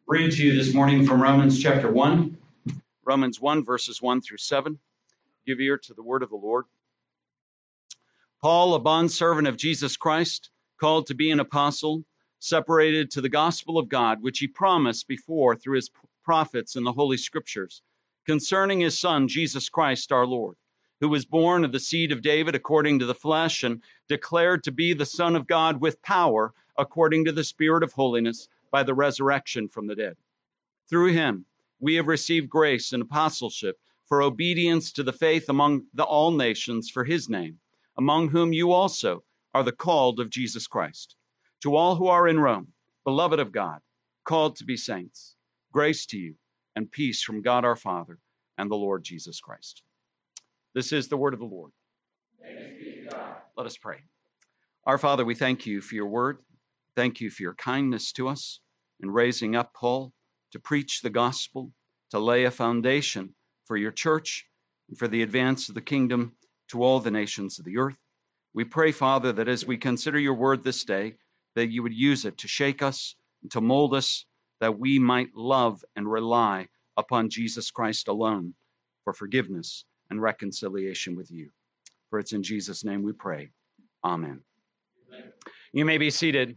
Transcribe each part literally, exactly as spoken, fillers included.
Read to you this morning from Romans chapter one, Romans one, verses one through seven. Give ear to the word of the Lord. Paul, a bondservant of Jesus Christ, called to be an apostle, separated to the gospel of God, which he promised before through his prophets in the Holy Scriptures, concerning his Son, Jesus Christ our Lord, who was born of the seed of David according to the flesh, and declared to be the Son of God with power according to the Spirit of holiness, by the resurrection from the dead. Through him, we have received grace and apostleship for obedience to the faith among the all nations for his name, among whom you also are the called of Jesus Christ. To all who are in Rome, beloved of God, called to be saints, grace to you and peace from God our Father and the Lord Jesus Christ. This is the word of the Lord. Thanks be to God. Let us pray. Our Father, we thank you for your word. Thank you for your kindness to us in raising up Paul to preach the gospel, to lay a foundation for your church and for the advance of the kingdom to all the nations of the earth. We pray, Father, that as we consider your word this day, that you would use it to shake us and to mold us, that we might love and rely upon Jesus Christ alone for forgiveness and reconciliation with you. For it's in Jesus' name we pray. Amen. Amen. You may be seated.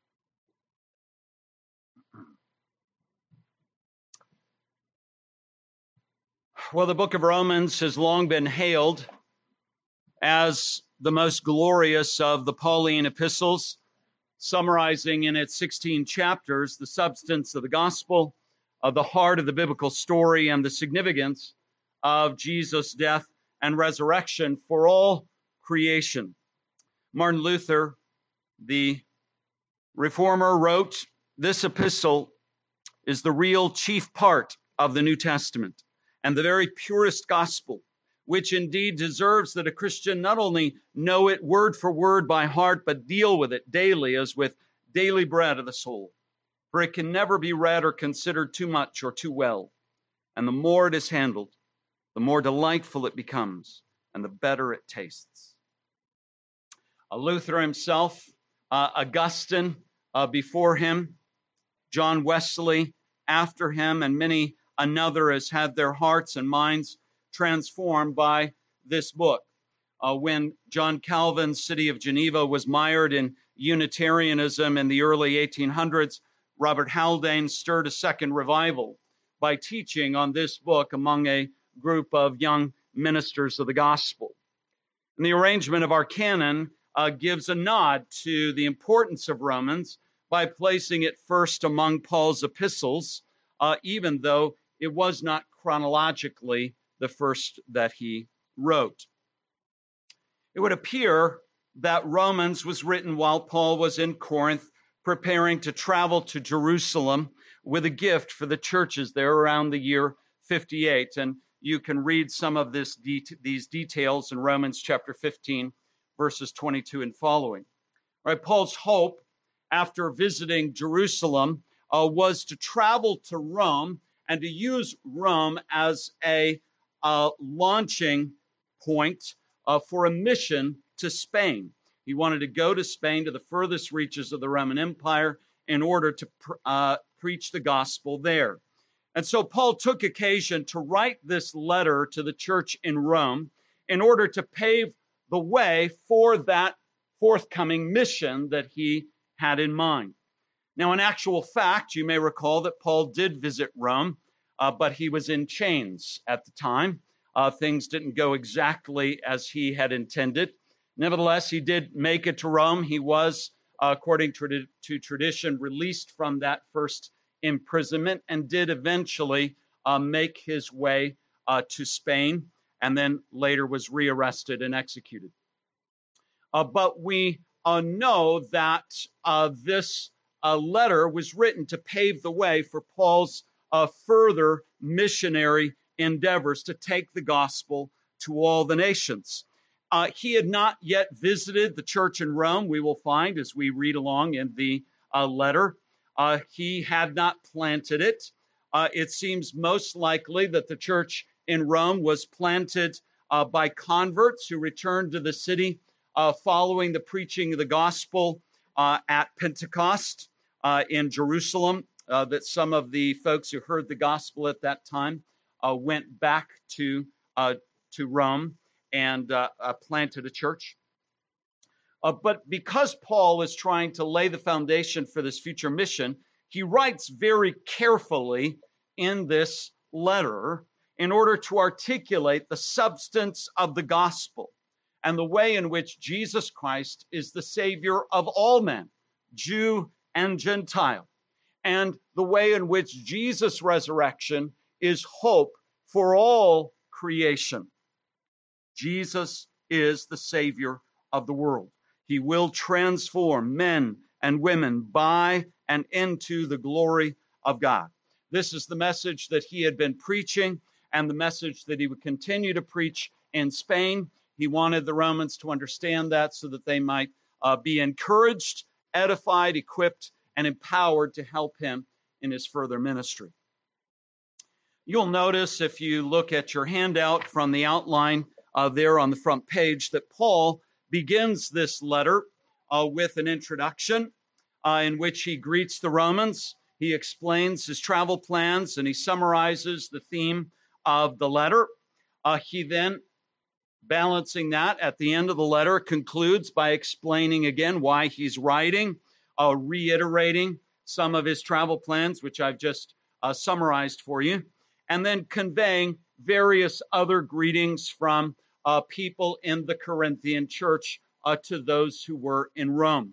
Well, the book of Romans has long been hailed as the most glorious of the Pauline epistles, summarizing in its sixteen chapters the substance of the gospel, of the heart of the biblical story, and the significance of Jesus' death and resurrection for all creation. Martin Luther, the reformer, wrote, "This epistle is the real chief part of the New Testament, and the very purest gospel, which indeed deserves that a Christian not only know it word for word by heart, but deal with it daily as with daily bread of the soul. For it can never be read or considered too much or too well. And the more it is handled, the more delightful it becomes, and the better it tastes." Uh, Luther himself, uh, Augustine uh, before him, John Wesley after him, and many another has had their hearts and minds transformed by this book. Uh, when John Calvin's city of Geneva was mired in Unitarianism in the early eighteen hundreds, Robert Haldane stirred a second revival by teaching on this book among a group of young ministers of the gospel. And the arrangement of our canon uh, gives a nod to the importance of Romans by placing it first among Paul's epistles, uh, even though it was not chronologically the first that he wrote. It would appear that Romans was written while Paul was in Corinth, preparing to travel to Jerusalem with a gift for the churches there around the year fifty-eight. And you can read some of this de- these details in Romans chapter fifteen, verses twenty-two and following. All right, Paul's hope after visiting Jerusalem uh, was to travel to Rome and to use Rome as a uh, launching point uh, for a mission to Spain. He wanted to go to Spain, to the furthest reaches of the Roman Empire, in order to pr- uh, preach the gospel there. And so Paul took occasion to write this letter to the church in Rome in order to pave the way for that forthcoming mission that he had in mind. Now, in actual fact, you may recall that Paul did visit Rome, uh, but he was in chains at the time. Uh, things didn't go exactly as he had intended. Nevertheless, he did make it to Rome. He was, uh, according to, to tradition, released from that first imprisonment and did eventually uh, make his way uh, to Spain, and then later was rearrested and executed. Uh, but we uh, know that uh, this uh, letter was written to pave the way for Paul's uh, further missionary endeavors to take the gospel to all the nations. Uh, he had not yet visited the church in Rome, we will find as we read along in the uh, letter. Uh, he had not planted it. Uh, it seems most likely that the church in Rome was planted uh, by converts who returned to the city uh, following the preaching of the gospel uh, at Pentecost uh, in Jerusalem uh, that some of the folks who heard the gospel at that time uh, went back to uh, to Rome and uh, uh, planted a church. Uh, but because Paul is trying to lay the foundation for this future mission, he writes very carefully in this letter in order to articulate the substance of the gospel and the way in which Jesus Christ is the Savior of all men, Jew and Gentile, and the way in which Jesus' resurrection is hope for all creation. Jesus is the Savior of the world. He will transform men and women by and into the glory of God. This is the message that he had been preaching and the message that he would continue to preach in Spain. He wanted the Romans to understand that so that they might uh, be encouraged, edified, equipped, and empowered to help him in his further ministry. You'll notice if you look at your handout from the outline uh, there on the front page that Paul begins this letter uh, with an introduction uh, in which he greets the Romans. He explains his travel plans and he summarizes the theme of the letter. Uh, he then, balancing that at the end of the letter, concludes by explaining again why he's writing, uh, reiterating some of his travel plans, which I've just uh, summarized for you, and then conveying various other greetings from uh, people in the Corinthian church uh, to those who were in Rome.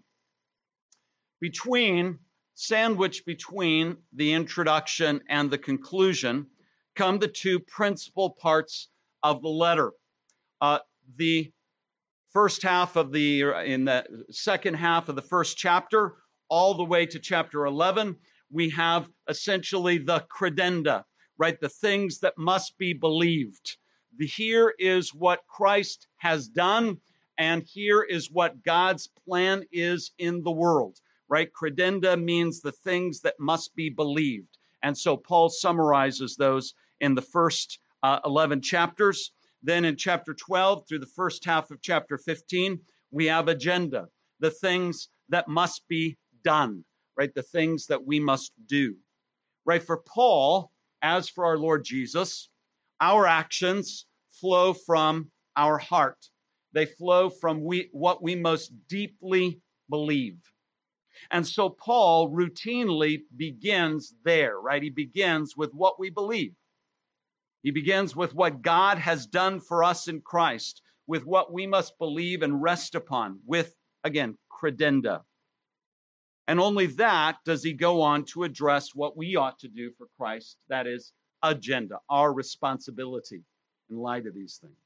Between, sandwiched between the introduction and the conclusion, come the two principal parts of the letter. Uh, the first half of the, in the second half of the first chapter, all the way to chapter eleven, we have essentially the credenda, right? The things that must be believed. The, here is what Christ has done, and here is what God's plan is in the world, right? Credenda means the things that must be believed. And so Paul summarizes those in the first uh, eleven chapters. Then in chapter twelve through the first half of chapter fifteen, we have agenda, the things that must be done, right? The things that we must do, right? For Paul, as for our Lord Jesus, our actions flow from our heart. They flow from we, what we most deeply believe. And so Paul routinely begins there, right? He begins with what we believe. He begins with what God has done for us in Christ, with what we must believe and rest upon, with, again, credenda. And only that does he go on to address what we ought to do for Christ, that is, agenda, our responsibility in light of these things.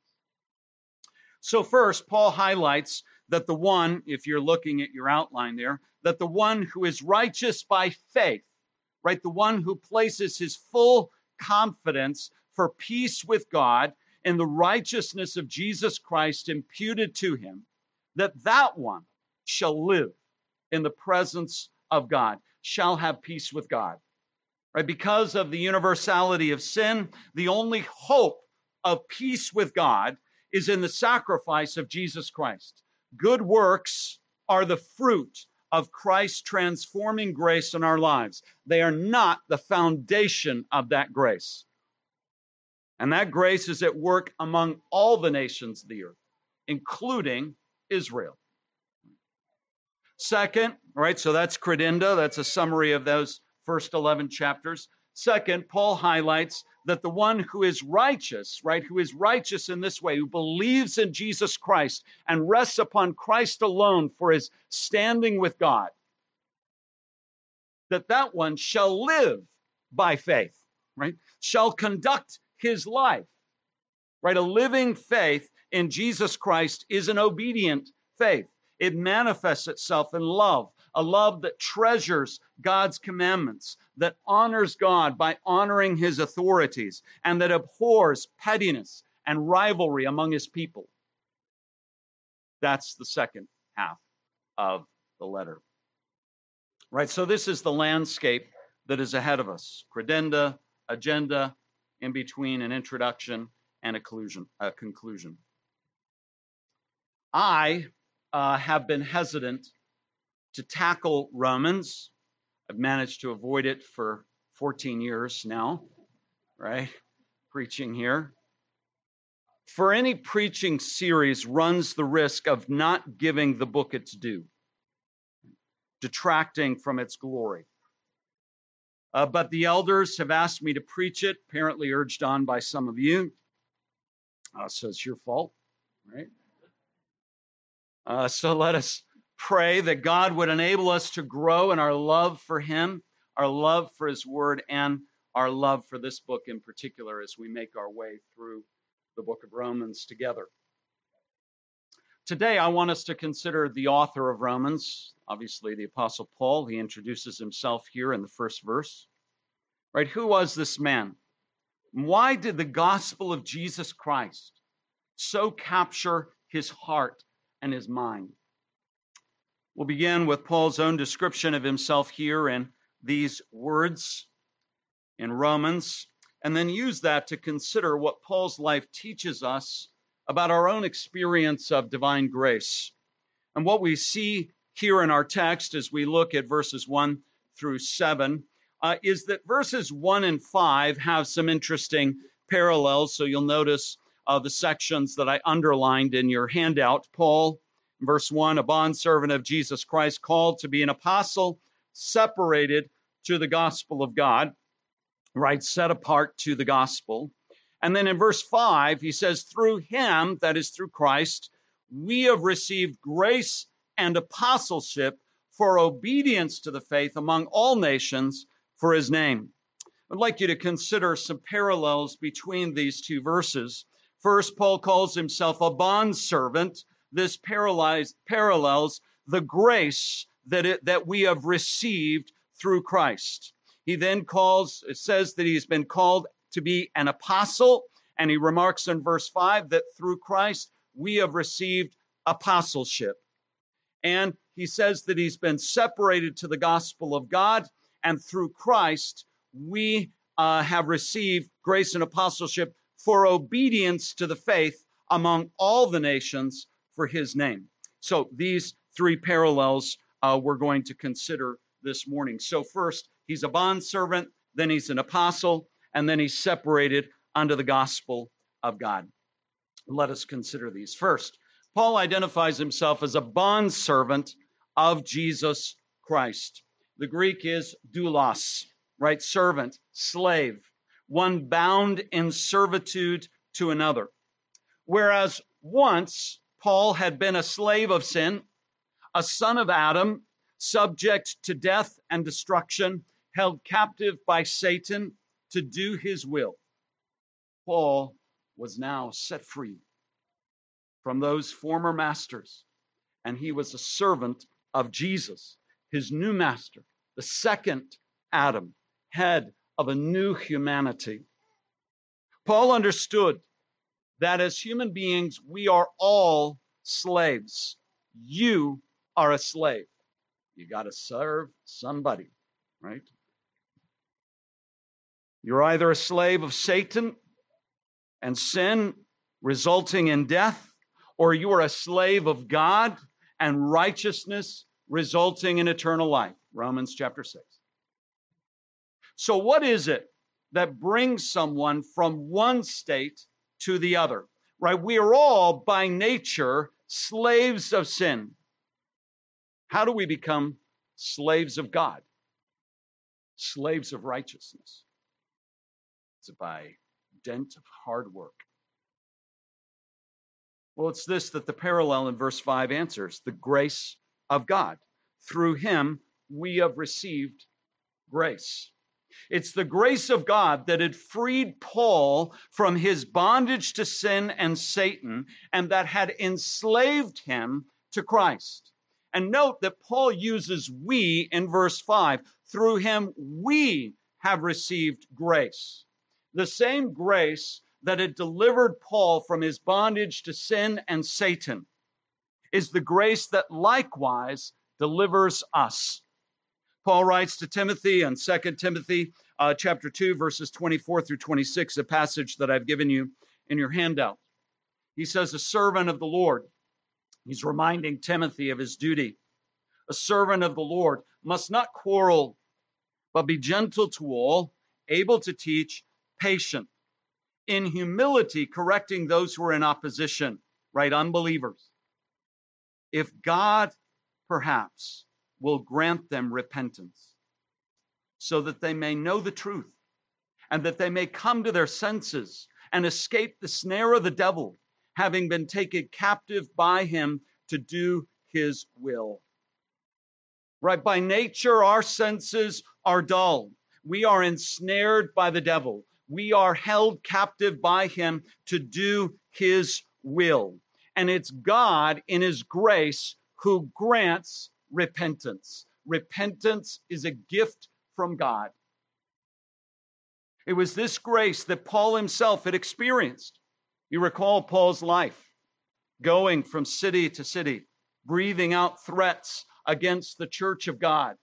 So first, Paul highlights that the one, if you're looking at your outline there, that the one who is righteous by faith, right, the one who places his full confidence for peace with God in the righteousness of Jesus Christ imputed to him, that that one shall live in the presence of God, shall have peace with God. Right? Because of the universality of sin, the only hope of peace with God is in the sacrifice of Jesus Christ. Good works are the fruit of Christ's transforming grace in our lives. They are not the foundation of that grace. And that grace is at work among all the nations of the earth, including Israel. Second, all right, so that's credenda. That's a summary of those first eleven chapters. Second, Paul highlights that the one who is righteous, right, who is righteous in this way, who believes in Jesus Christ and rests upon Christ alone for his standing with God, that that one shall live by faith, right, shall conduct his life, right? A living faith in Jesus Christ is an obedient faith. It manifests itself in love, a love that treasures God's commandments, that honors God by honoring his authorities, and that abhors pettiness and rivalry among his people. That's the second half of the letter. Right, so this is the landscape that is ahead of us. Credenda, agenda, in between an introduction and a conclusion. A conclusion. I uh, have been hesitant to tackle Romans I've managed to avoid it for fourteen years now, right? Preaching here. For any preaching series runs the risk of not giving the book its due, detracting from its glory. Uh, but the elders have asked me to preach it, apparently urged on by some of you. Uh, so it's your fault, right? Uh, so let us pray that God would enable us to grow in our love for Him, our love for His Word, and our love for this book in particular as we make our way through the book of Romans together. Today, I want us to consider the author of Romans, obviously the Apostle Paul. He introduces himself here in the first verse. Right? Who was this man? Why did the gospel of Jesus Christ so capture his heart and his mind? We'll begin with Paul's own description of himself here in these words in Romans, and then use that to consider what Paul's life teaches us about our own experience of divine grace. And what we see here in our text as we look at verses one through seven uh, is that verses one and five have some interesting parallels. So you'll notice uh, the sections that I underlined in your handout. Paul, verse one, a bondservant of Jesus Christ, called to be an apostle, separated to the gospel of God, right, set apart to the gospel. And then in verse five, he says, through him, that is through Christ, we have received grace and apostleship for obedience to the faith among all nations for his name. I'd like you to consider some parallels between these two verses. First, Paul calls himself a bondservant. This parallels the grace that, it, that we have received through Christ. He then calls, it says that he's been called to be an apostle, and he remarks in verse five that through Christ we have received apostleship. And he says that he's been separated to the gospel of God, and through Christ we uh, have received grace and apostleship for obedience to the faith among all the nations for his name. So these three parallels uh, we're going to consider this morning. So first, he's a bondservant, then he's an apostle, and then he's separated unto the gospel of God. Let us consider these. First, Paul identifies himself as a bondservant of Jesus Christ. The Greek is doulos, right? Servant, slave, one bound in servitude to another. Whereas once Paul had been a slave of sin, a son of Adam, subject to death and destruction, held captive by Satan to do his will. Paul was now set free from those former masters, and he was a servant of Jesus, his new master, the second Adam, head of a new humanity. Paul understood that as human beings, we are all slaves. You are a slave. You got to serve somebody, right? You're either a slave of Satan and sin resulting in death, or you are a slave of God and righteousness resulting in eternal life. Romans chapter six. So what is it that brings someone from one state to the other? Right? We are all by nature slaves of sin. How do we become slaves of God? Slaves of righteousness. It's by dint of hard work. Well, it's this that the parallel in verse five answers: the grace of God. Through him, we have received grace. It's the grace of God that had freed Paul from his bondage to sin and Satan, and that had enslaved him to Christ. And note that Paul uses we in verse five. Through him, we have received grace. The same grace that had delivered Paul from his bondage to sin and Satan is the grace that likewise delivers us. Paul writes to Timothy in Second Timothy uh, chapter two, verses twenty-four through twenty-six, a passage that I've given you in your handout. He says, a servant of the Lord. He's reminding Timothy of his duty. A servant of the Lord must not quarrel but be gentle to all, able to teach, patient, in humility correcting those who are in opposition, right? Unbelievers. If God perhaps will grant them repentance so that they may know the truth and that they may come to their senses and escape the snare of the devil, having been taken captive by him to do his will. Right? By nature, our senses are dull. We are ensnared by the devil. We are held captive by him to do his will. And it's God in his grace who grants repentance. Repentance is a gift from God. It was this grace that Paul himself had experienced. You recall Paul's life, going from city to city, breathing out threats against the church of God,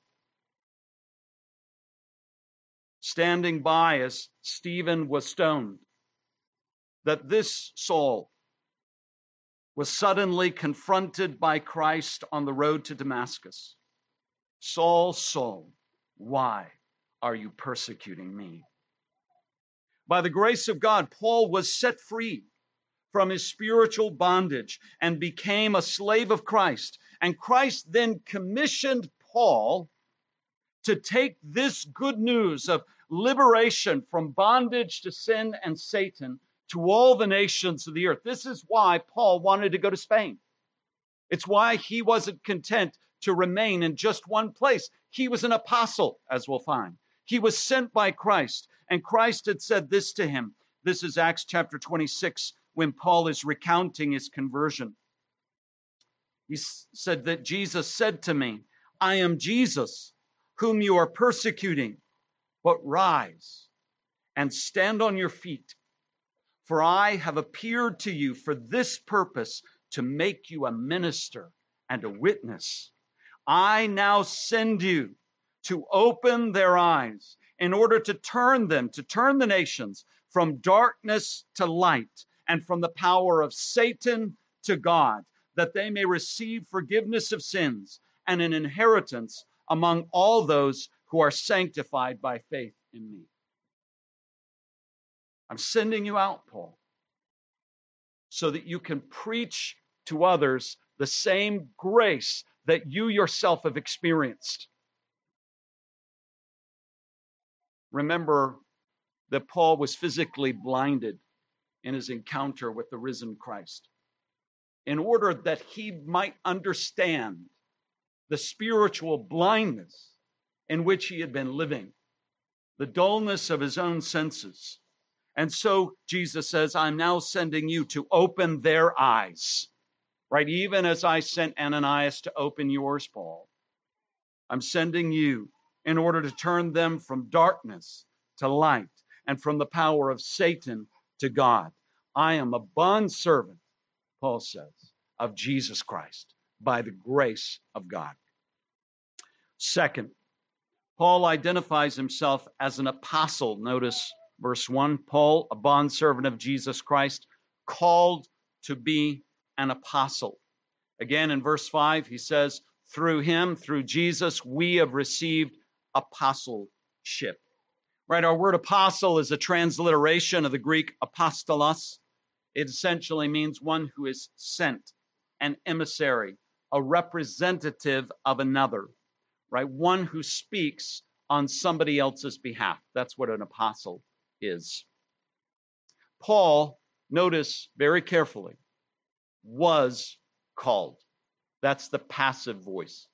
standing by as Stephen was stoned, that this Saul was suddenly confronted by Christ on the road to Damascus. Saul, Saul, why are you persecuting me? By the grace of God, Paul was set free from his spiritual bondage and became a slave of Christ. And Christ then commissioned Paul to take this good news of liberation from bondage to sin and Satan to all the nations of the earth. This is why Paul wanted to go to Spain. It's why he wasn't content to remain in just one place. He was an apostle, as we'll find. He was sent by Christ, and Christ had said this to him. This is Acts chapter twenty-six, when Paul is recounting his conversion. He said that Jesus said to me, I am Jesus, whom you are persecuting, but rise and stand on your feet. For I have appeared to you for this purpose, to make you a minister and a witness. I now send you to open their eyes in order to turn them, to turn the nations from darkness to light and from the power of Satan to God, that they may receive forgiveness of sins and an inheritance among all those who are sanctified by faith in me. I'm sending you out, Paul, so that you can preach to others the same grace that you yourself have experienced. Remember that Paul was physically blinded in his encounter with the risen Christ, in order that he might understand the spiritual blindness in which he had been living, the dullness of his own senses. And so Jesus says, I'm now sending you to open their eyes, right? Even as I sent Ananias to open yours, Paul, I'm sending you in order to turn them from darkness to light and from the power of Satan to God. I am a bondservant, Paul says, of Jesus Christ by the grace of God. Second, Paul identifies himself as an apostle. Notice verse one, Paul, a bondservant of Jesus Christ, called to be an apostle. Again, in verse five, he says, through him, through Jesus, we have received apostleship. Right? Our word apostle is a transliteration of the Greek apostolos. It essentially means one who is sent, an emissary, a representative of another, right? One who speaks on somebody else's behalf. That's what an apostle is. Paul, notice very carefully, was called. That's the passive voice.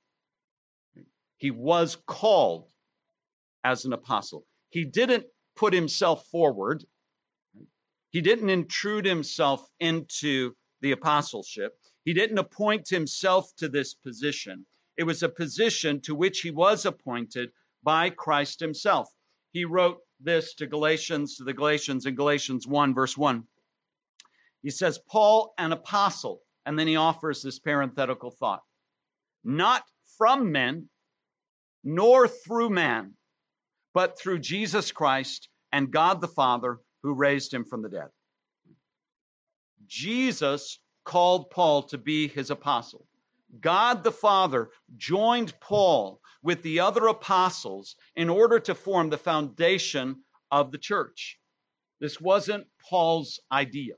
He was called as an apostle. He didn't put himself forward. He didn't intrude himself into the apostleship. He didn't appoint himself to this position. It was a position to which he was appointed by Christ himself. He wrote this to Galatians, to the Galatians in Galatians one, verse one. He says, Paul, an apostle, and then he offers this parenthetical thought. Not from men, nor through man, but through Jesus Christ and God the Father, who raised him from the dead. Jesus called Paul to be his apostle. God the Father joined Paul with the other apostles in order to form the foundation of the church. This wasn't Paul's idea.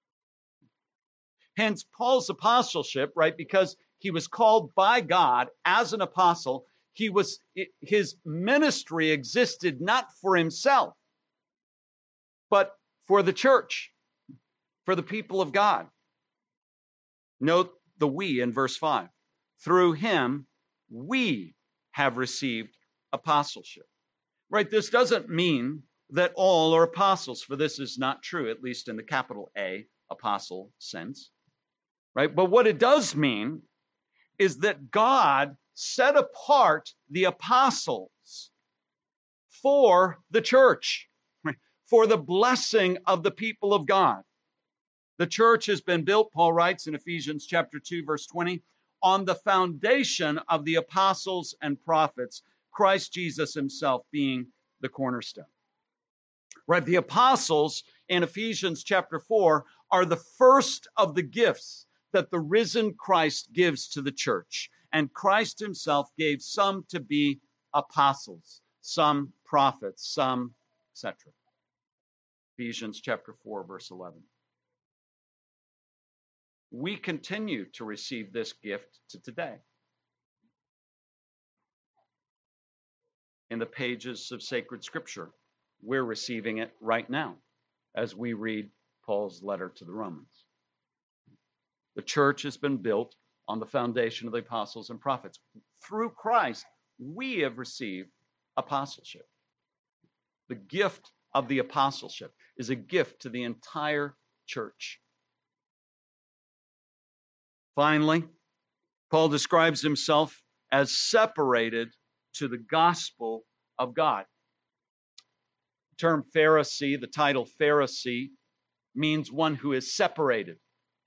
Hence, Paul's apostleship, right? Because he was called by God as an apostle, he was, his ministry existed not for himself, but for the church, for the people of God. Note the we in verse five. Through him, we have received apostleship. Right? This doesn't mean that all are apostles, for this is not true, at least in the capital A apostle sense. Right? But what it does mean is that God set apart the apostles for the church, for the blessing of the people of God. The church has been built, Paul writes in Ephesians chapter two, verse twenty, on the foundation of the apostles and prophets, Christ Jesus himself being the cornerstone. Right? The apostles in Ephesians chapter four are the first of the gifts that the risen Christ gives to the church. And Christ himself gave some to be apostles, some prophets, some et cetera. Ephesians chapter four, verse eleven. We continue to receive this gift to today. In the pages of sacred scripture, we're receiving it right now as we read Paul's letter to the Romans. The church has been built on the foundation of the apostles and prophets. Through Christ, we have received apostleship. The gift of the apostleship is a gift to the entire church. Finally, Paul describes himself as separated to the gospel of God. The term Pharisee, the title Pharisee, means one who is separated.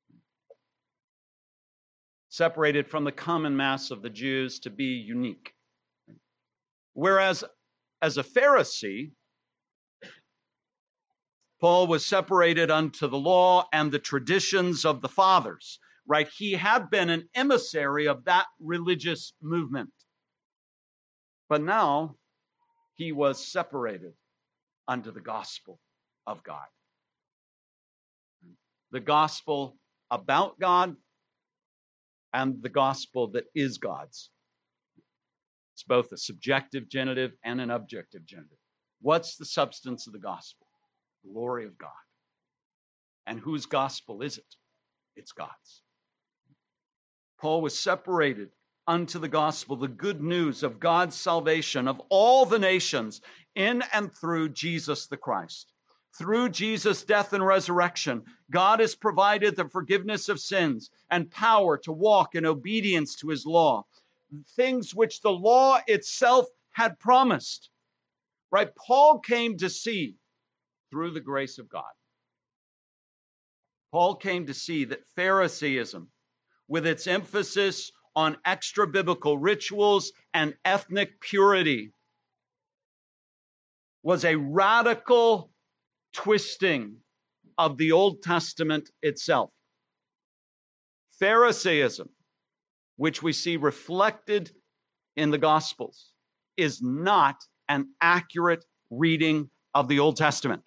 Separated from the common mass of the Jews to be unique. Whereas as a Pharisee, Paul was separated unto the law and the traditions of the fathers. Right? He had been an emissary of that religious movement. But now he was separated unto the gospel of God. The gospel about God and the gospel that is God's. It's both a subjective genitive and an objective genitive. What's the substance of the gospel? Glory of God. And whose gospel is it? It's God's. Paul was separated unto the gospel, the good news of God's salvation of all the nations in and through Jesus the Christ. Through Jesus' death and resurrection, God has provided the forgiveness of sins and power to walk in obedience to his law, things which the law itself had promised. Right? Paul came to see through the grace of God. Paul came to see that Phariseeism, with its emphasis on extra-biblical rituals and ethnic purity, was a radical twisting of the Old Testament itself. Pharisaism, which we see reflected in the Gospels, is not an accurate reading of the Old Testament.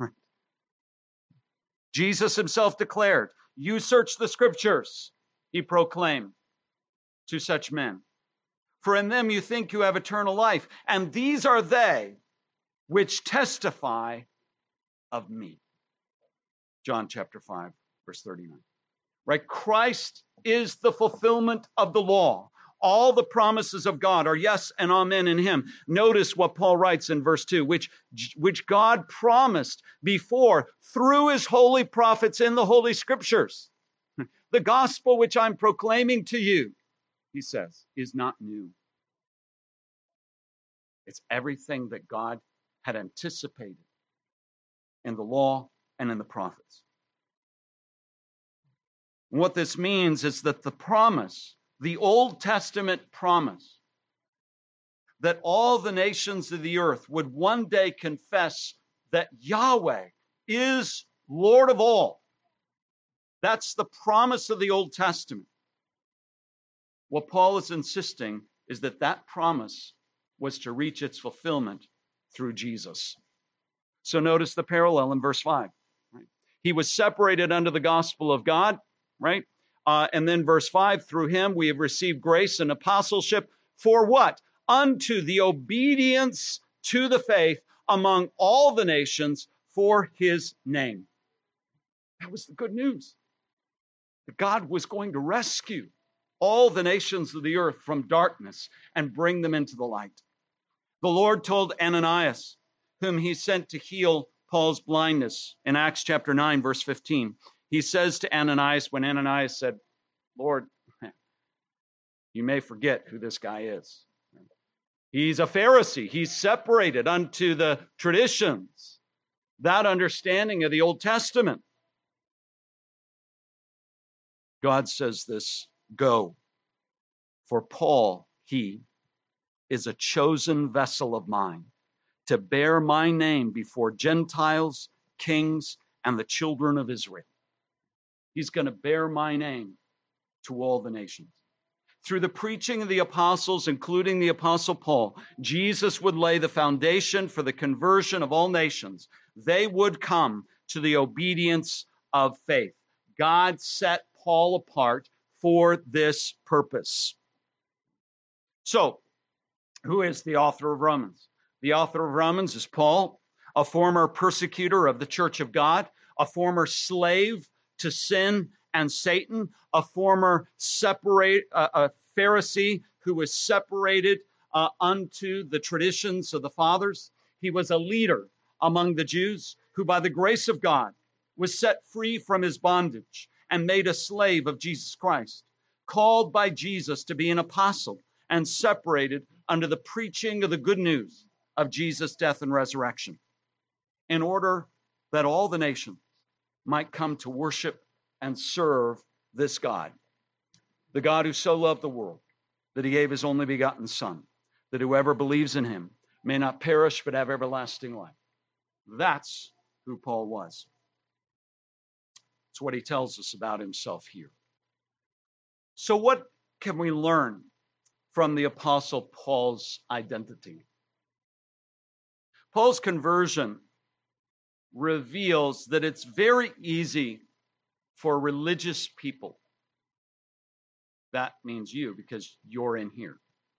Jesus himself declared, "You search the scriptures," he proclaimed to such men, "for in them you think you have eternal life, and these are they which testify of me." John chapter five, verse thirty-nine. Right? Christ is the fulfillment of the law. All the promises of God are yes and amen in him. Notice what Paul writes in verse two, which, which God promised before through his holy prophets in the Holy Scriptures. The gospel which I'm proclaiming to you, he says, is not new. It's everything that God had anticipated in the law and in the prophets. And what this means is that the promise, the Old Testament promise, that all the nations of the earth would one day confess that Yahweh is Lord of all. That's the promise of the Old Testament. What Paul is insisting is that that promise was to reach its fulfillment through Jesus. So notice the parallel in verse five. Right? He was separated under the gospel of God, right? Uh, and then verse five, through him we have received grace and apostleship for what? Unto the obedience to the faith among all the nations for his name. That was the good news. That God was going to rescue all the nations of the earth from darkness and bring them into the light. The Lord told Ananias, whom he sent to heal Paul's blindness in Acts chapter nine, verse fifteen. He says to Ananias, when Ananias said, Lord, you may forget who this guy is. He's a Pharisee. He's separated unto the traditions, that understanding of the Old Testament. God says this, go. For Paul, he is a chosen vessel of mine to bear my name before Gentiles, kings, and the children of Israel. He's going to bear my name to all the nations. Through the preaching of the apostles, including the apostle Paul, Jesus would lay the foundation for the conversion of all nations. They would come to the obedience of faith. God set Paul apart for this purpose. So, who is the author of Romans? The author of Romans is Paul, a former persecutor of the church of God, a former slave to sin and Satan, a former separate, uh, a Pharisee who was separated uh, unto the traditions of the fathers. He was a leader among the Jews who, by the grace of God, was set free from his bondage and made a slave of Jesus Christ, called by Jesus to be an apostle and separated under the preaching of the good news of Jesus' death and resurrection, in order that all the nations might come to worship and serve this God, the God who so loved the world that he gave his only begotten Son, that whoever believes in him may not perish but have everlasting life. That's who Paul was. It's what he tells us about himself here. So what can we learn from the Apostle Paul's identity? Paul's conversion reveals that it's very easy for religious people. That means you, because you're in here.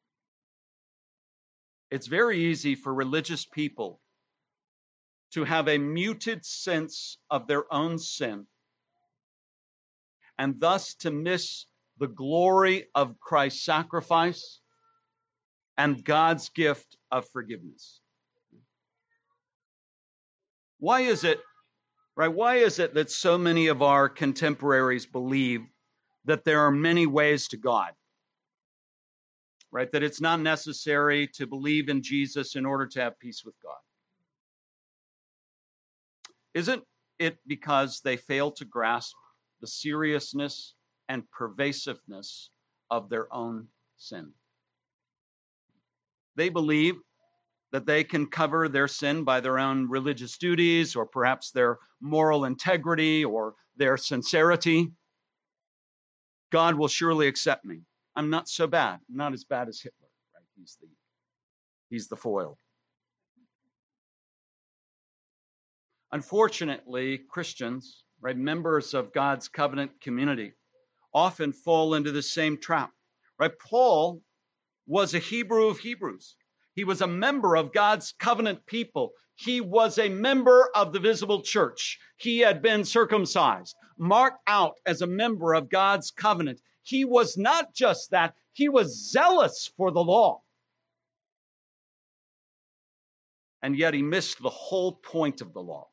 It's very easy for religious people to have a muted sense of their own sin, and thus to miss the glory of Christ's sacrifice and God's gift of forgiveness. Why is it, right? Why is it that so many of our contemporaries believe that there are many ways to God? Right? That it's not necessary to believe in Jesus in order to have peace with God. Isn't it because they fail to grasp the seriousness and pervasiveness of their own sin? They believe that they can cover their sin by their own religious duties, or perhaps their moral integrity or their sincerity. God will surely accept me. I'm not so bad. I'm not as bad as Hitler, right? He's the, he's the foil. Unfortunately, Christians, right, members of God's covenant community, often fall into the same trap, right? Paul was a Hebrew of Hebrews. He was a member of God's covenant people. He was a member of the visible church. He had been circumcised, marked out as a member of God's covenant. He was not just that, he was zealous for the law. And yet he missed the whole point of the law.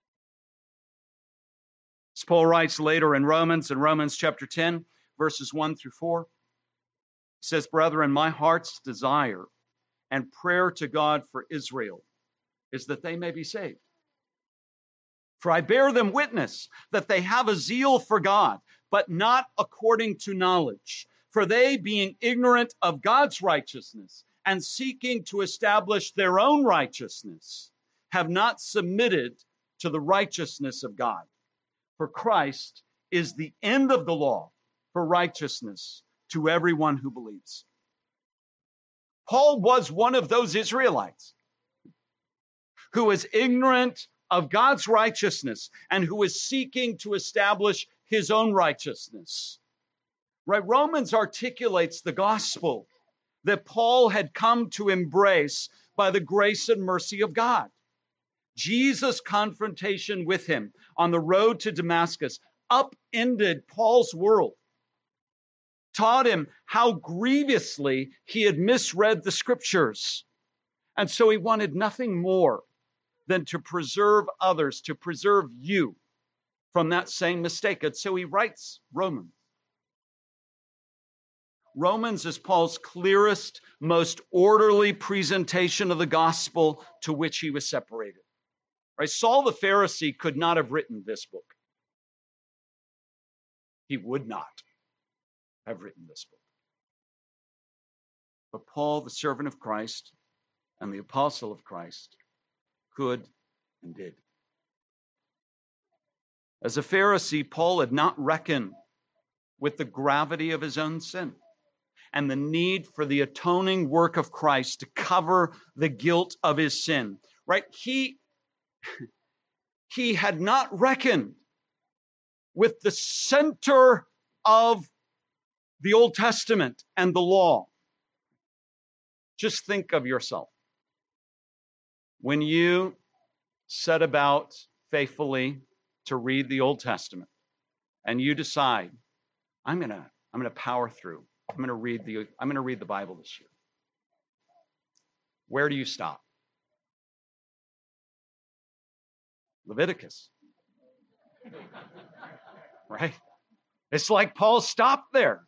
As Paul writes later in Romans, in Romans chapter ten, verses one through four, he says, "Brethren, my heart's desire and prayer to God for Israel is that they may be saved. For I bear them witness that they have a zeal for God, but not according to knowledge. For they, being ignorant of God's righteousness and seeking to establish their own righteousness, have not submitted to the righteousness of God. For Christ is the end of the law for righteousness to everyone who believes. Paul was one of those Israelites who was ignorant of God's righteousness and who was seeking to establish his own righteousness. Right? Romans articulates the gospel that Paul had come to embrace by the grace and mercy of God. Jesus' confrontation with him on the road to Damascus upended Paul's world, taught him how grievously he had misread the scriptures. And so he wanted nothing more than to preserve others, to preserve you from that same mistake. And so he writes Romans. Romans is Paul's clearest, most orderly presentation of the gospel to which he was separated. Right? Saul the Pharisee could not have written this book. He would not have written this book. But Paul, the servant of Christ and the apostle of Christ, could and did. As a Pharisee, Paul had not reckoned with the gravity of his own sin and the need for the atoning work of Christ to cover the guilt of his sin. Right? He, he had not reckoned with the center of the Old Testament and the law. Just think of yourself. When you set about faithfully to read the Old Testament and you decide, I'm going to I'm going to power through. I'm going to read the I'm going to read the Bible this year. Where do you stop? Leviticus. Right? It's like Paul stopped there.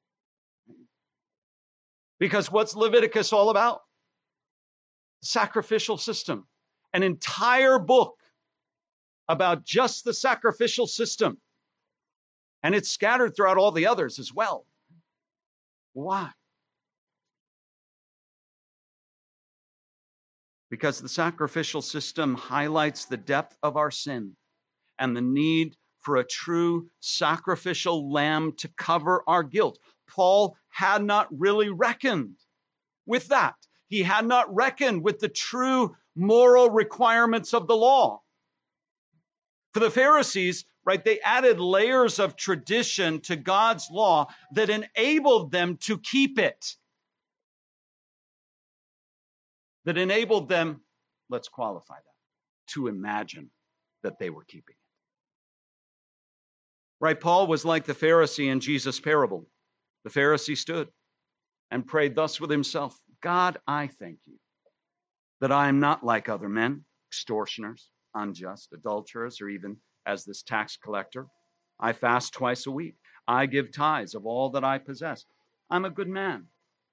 Because what's Leviticus all about? Sacrificial system. An entire book about just the sacrificial system. And it's scattered throughout all the others as well. Why? Because the sacrificial system highlights the depth of our sin and the need for a true sacrificial lamb to cover our guilt. Paul had not really reckoned with that. He had not reckoned with the true moral requirements of the law. For the Pharisees, right, they added layers of tradition to God's law that enabled them to keep it. That enabled them, let's qualify that, to imagine that they were keeping it. Right, Paul was like the Pharisee in Jesus' parable. The Pharisee stood and prayed thus with himself, God, I thank you that I am not like other men, extortioners, unjust, adulterers, or even as this tax collector. I fast twice a week. I give tithes of all that I possess. I'm a good man.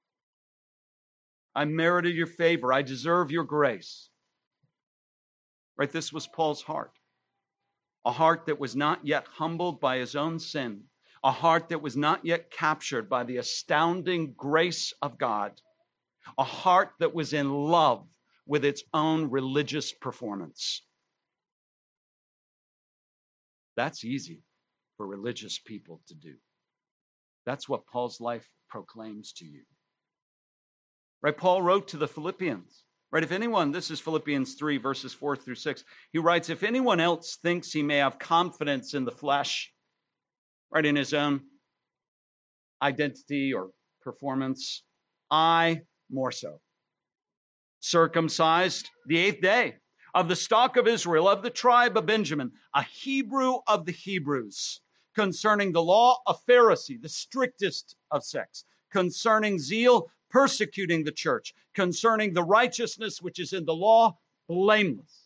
I merited your favor. I deserve your grace. Right? This was Paul's heart. A heart that was not yet humbled by his own sin. A heart that was not yet captured by the astounding grace of God. A heart that was in love with its own religious performance. That's easy for religious people to do. That's what Paul's life proclaims to you. Right? Paul wrote to the Philippians. Right? If anyone, this is Philippians three, verses four through six. He writes, if anyone else thinks he may have confidence in the flesh, right, in his own identity or performance, I more so. Circumcised the eighth day, of the stock of Israel, of the tribe of Benjamin, a Hebrew of the Hebrews, concerning the law, a Pharisee, the strictest of sects, concerning zeal, persecuting the church, concerning the righteousness which is in the law, blameless.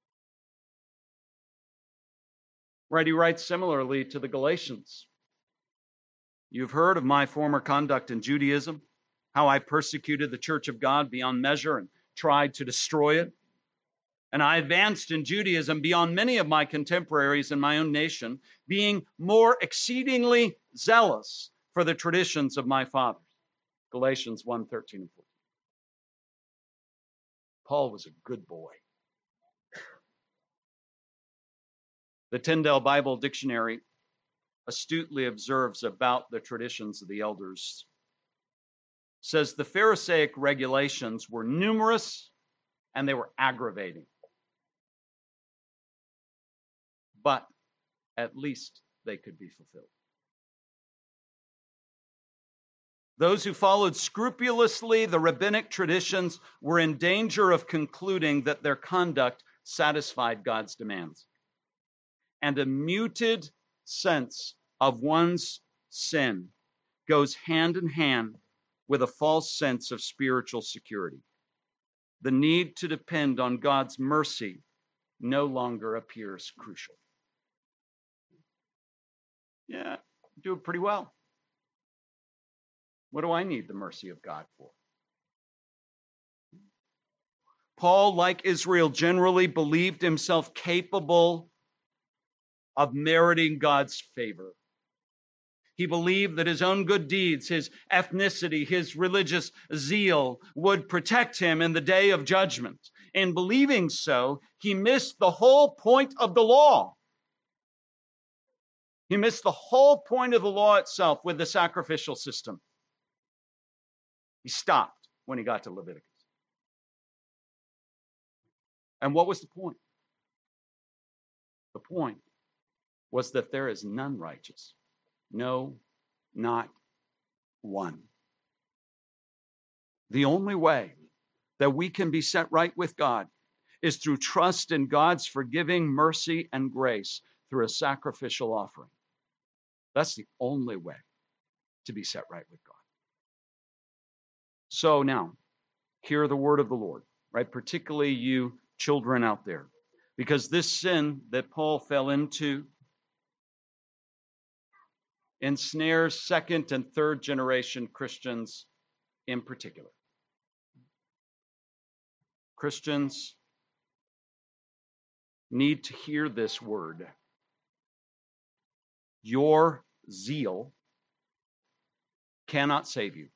Right, he writes similarly to the Galatians. You've heard of my former conduct in Judaism, how I persecuted the church of God beyond measure and tried to destroy it. And I advanced in Judaism beyond many of my contemporaries in my own nation, being more exceedingly zealous for the traditions of my fathers. Galatians one, thirteen and fourteen. Paul was a good boy. The Tyndale Bible Dictionary astutely observes about the traditions of the elders, says the Pharisaic regulations were numerous and they were aggravating. But at least they could be fulfilled. Those who followed scrupulously the rabbinic traditions were in danger of concluding that their conduct satisfied God's demands. And a muted sense of one's sin goes hand in hand with a false sense of spiritual security. The need to depend on God's mercy no longer appears crucial. Yeah, do it pretty well. What do I need the mercy of God for? Paul, like Israel generally, believed himself capable of meriting God's favor. He believed that his own good deeds, his ethnicity, his religious zeal would protect him in the day of judgment. In believing so, he missed the whole point of the law. He missed the whole point of the law itself with the sacrificial system. He stopped when he got to Leviticus. And what was the point? The point was that there is none righteous. No, not one. The only way that we can be set right with God is through trust in God's forgiving mercy and grace through a sacrificial offering. That's the only way to be set right with God. So now, hear the word of the Lord, right? Particularly you children out there, because this sin that Paul fell into ensnares second and third generation Christians in particular. Christians need to hear this word. Your zeal cannot save you.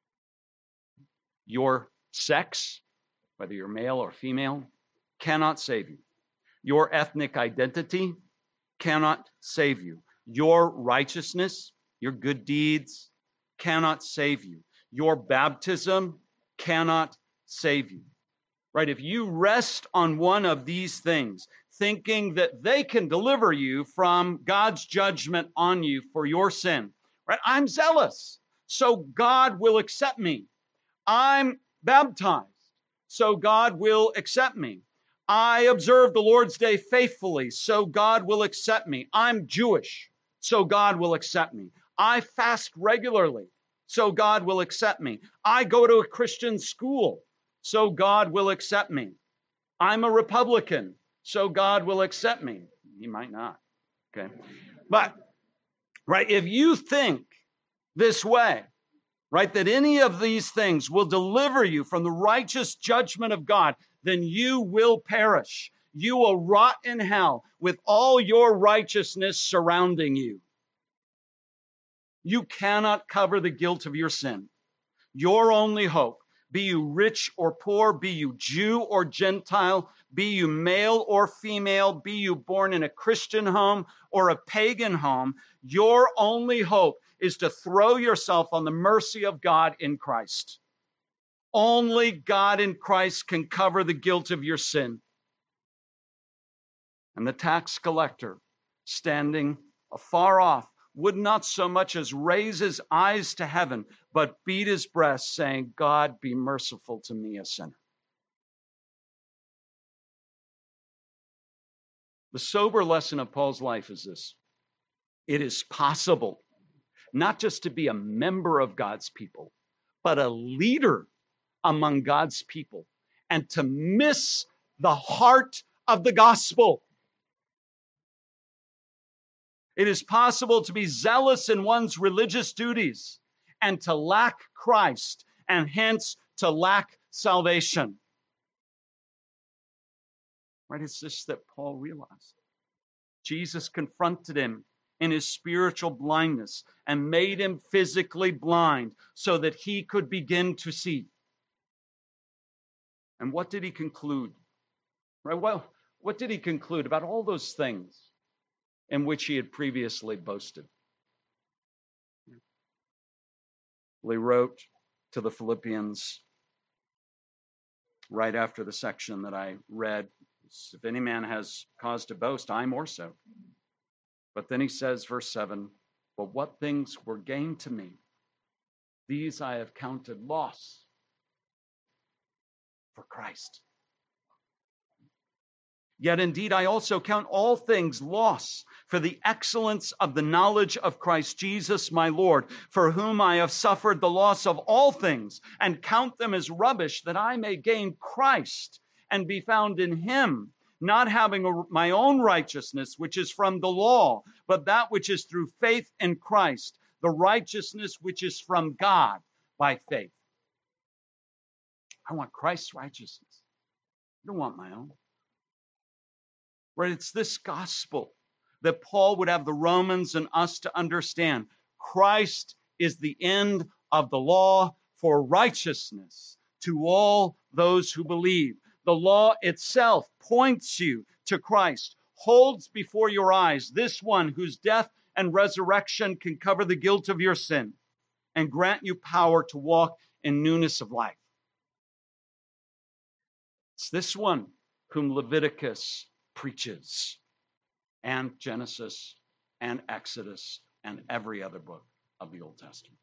Your sex, whether you're male or female, cannot save you. Your ethnic identity cannot save you. Your righteousness, your good deeds cannot save you. Your baptism cannot save you. Right? If you rest on one of these things, thinking that they can deliver you from God's judgment on you for your sin, right? I'm zealous, so God will accept me. I'm baptized, so God will accept me. I observe the Lord's Day faithfully, so God will accept me. I'm Jewish, so God will accept me. I fast regularly, so God will accept me. I go to a Christian school, so God will accept me. I'm a Republican, so God will accept me. He might not, okay? But, right, if you think this way, right, that any of these things will deliver you from the righteous judgment of God, then you will perish. You will rot in hell with all your righteousness surrounding you. You cannot cover the guilt of your sin. Your only hope, be you rich or poor, be you Jew or Gentile, be you male or female, be you born in a Christian home or a pagan home, your only hope is to throw yourself on the mercy of God in Christ. Only God in Christ can cover the guilt of your sin. And the tax collector, standing afar off, would not so much as raise his eyes to heaven, but beat his breast, saying, God, be merciful to me, a sinner. The sober lesson of Paul's life is this. It is possible not just to be a member of God's people, but a leader among God's people, and to miss the heart of the gospel. It is possible to be zealous in one's religious duties and to lack Christ, and hence to lack salvation. Right? It's this that Paul realized. Jesus confronted him in his spiritual blindness and made him physically blind so that he could begin to see. And what did he conclude? Right? Well, what did he conclude about all those things in which he had previously boasted? Well, he wrote to the Philippians right after the section that I read. If any man has cause to boast, I more so. But then he says, verse seven, but what things were gained to me, these I have counted loss for Christ. Yet indeed I also count all things loss for the excellence of the knowledge of Christ Jesus my Lord, for whom I have suffered the loss of all things, and count them as rubbish, that I may gain Christ and be found in him, not having a, my own righteousness, which is from the law, but that which is through faith in Christ, the righteousness which is from God by faith. I want Christ's righteousness. I don't want my own. Right? It's this gospel that Paul would have the Romans and us to understand. Christ is the end of the law for righteousness to all those who believe. The law itself points you to Christ, holds before your eyes this one whose death and resurrection can cover the guilt of your sin and grant you power to walk in newness of life. It's this one whom Leviticus preaches, and Genesis and Exodus and every other book of the Old Testament.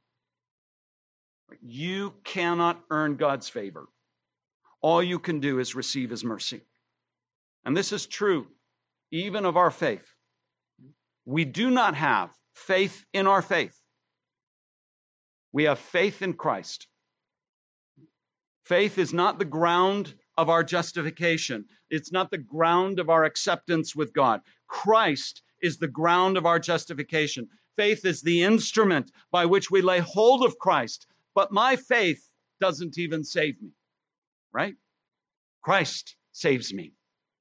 You cannot earn God's favor. All you can do is receive his mercy. And this is true even of our faith. We do not have faith in our faith. We have faith in Christ. Faith is not the ground of our justification. It's not the ground of our acceptance with God. Christ is the ground of our justification. Faith is the instrument by which we lay hold of Christ. But my faith doesn't even save me, right? Christ saves me.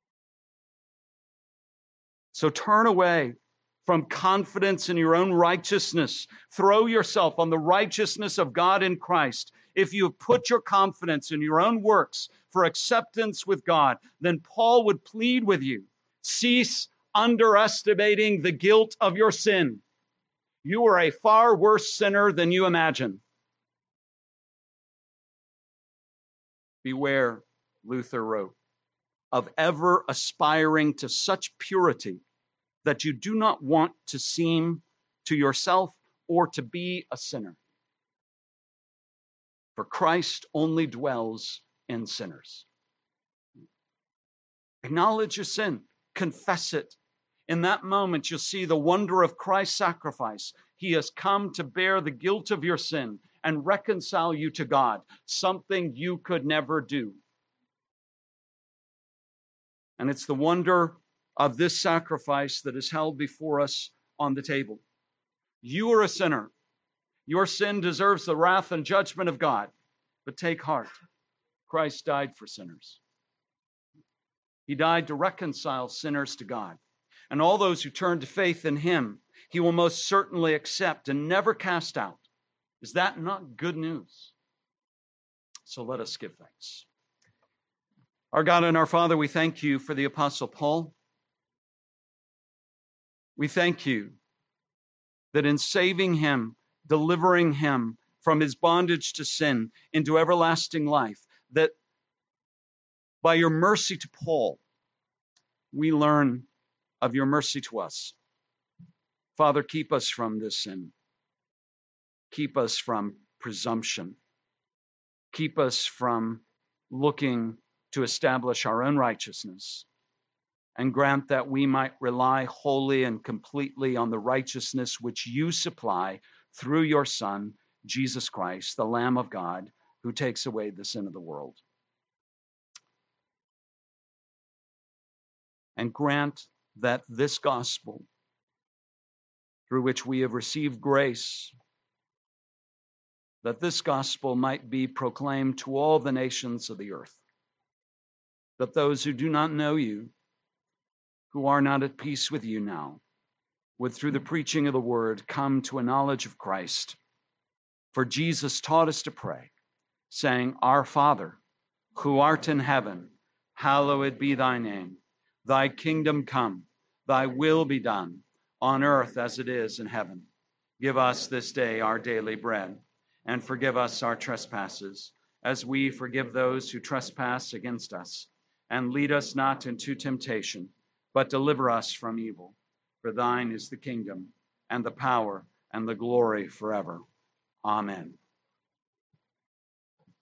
So turn away from confidence in your own righteousness. Throw yourself on the righteousness of God in Christ. If you have put your confidence in your own works for acceptance with God, then Paul would plead with you, cease underestimating the guilt of your sin. You are a far worse sinner than you imagine. Beware, Luther wrote, of ever aspiring to such purity that you do not want to seem to yourself or to be a sinner. For Christ only dwells in sinners. Acknowledge your sin. Confess it. In that moment, you'll see the wonder of Christ's sacrifice. He has come to bear the guilt of your sin and reconcile you to God, something you could never do. And it's the wonder of this sacrifice that is held before us on the table. You are a sinner. Your sin deserves the wrath and judgment of God. But take heart. Christ died for sinners. He died to reconcile sinners to God. And all those who turn to faith in him, he will most certainly accept and never cast out. Is that not good news? So let us give thanks. Our God and our Father, we thank you for the Apostle Paul. We thank you that in saving him, delivering him from his bondage to sin into everlasting life, that by your mercy to Paul, we learn of your mercy to us. Father, keep us from this sin. Keep us from presumption. Keep us from looking to establish our own righteousness. And grant that we might rely wholly and completely on the righteousness which you supply through your Son, Jesus Christ, the Lamb of God, who takes away the sin of the world. And grant that this gospel, through which we have received grace, that this gospel might be proclaimed to all the nations of the earth, that those who do not know you, who are not at peace with you now, would through the preaching of the word come to a knowledge of Christ. For Jesus taught us to pray, saying, Our Father, who art in heaven, hallowed be thy name. Thy kingdom come, thy will be done, on earth as it is in heaven. Give us this day our daily bread, and forgive us our trespasses, as we forgive those who trespass against us. And lead us not into temptation, but deliver us from evil. For thine is the kingdom, and the power, and the glory forever. Amen.